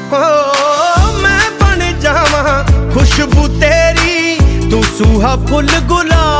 हो मैं बन जावां खुशबू तेरी, तू सूहा फुल गुलाब